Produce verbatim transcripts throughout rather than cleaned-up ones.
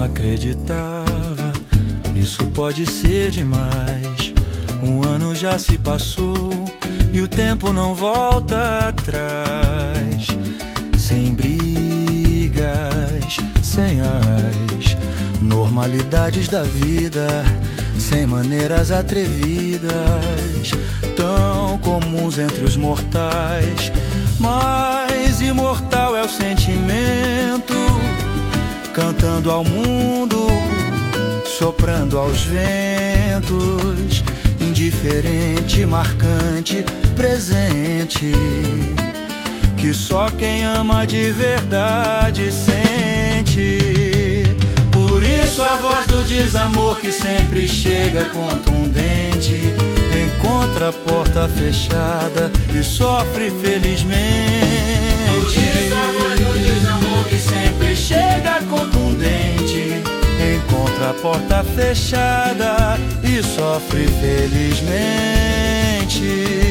acreditava, isso pode ser demais. Um ano já se passou e o tempo não volta atrás. Sem brigas, sem as normalidades da vida, sem maneiras atrevidas, tão comuns entre os mortais. Mas imortal é o sentimento, cantando ao mundo, soprando aos ventos, indiferente, marcante, presente, que só quem ama de verdade sente. Por isso a voz do desamor que sempre chega contundente encontra a porta fechada e sofre felizmente. Por isso a voz do desamor que sempre chega contundente encontra a porta fechada e sofre felizmente.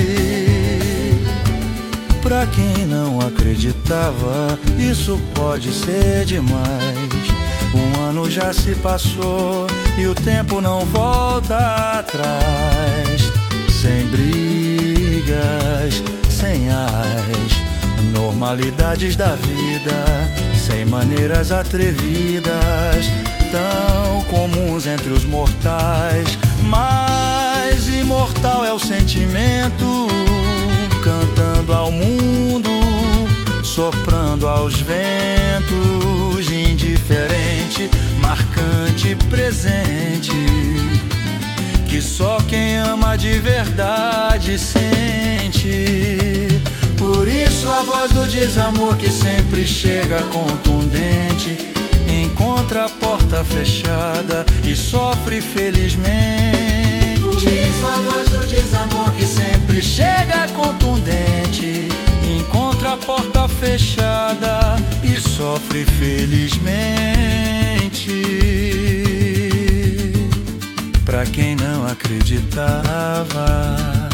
Pra quem não acreditava, isso pode ser demais. Um ano já se passou e o tempo não volta atrás. Sem brigas, sem as normalidades da vida, sem maneiras atrevidas, tão comuns entre os mortais. Mas imortal é o sentimento, cantando ao mundo, soprando aos ventos, indiferente, marcante, presente, que só quem ama de verdade sente. Por isso a voz do desamor que sempre chega contundente encontra a porta fechada e sofre felizmente. Por isso a voz do desamor que sempre chega contundente encontra a porta fechada e sofre felizmente. Pra quem não acreditava.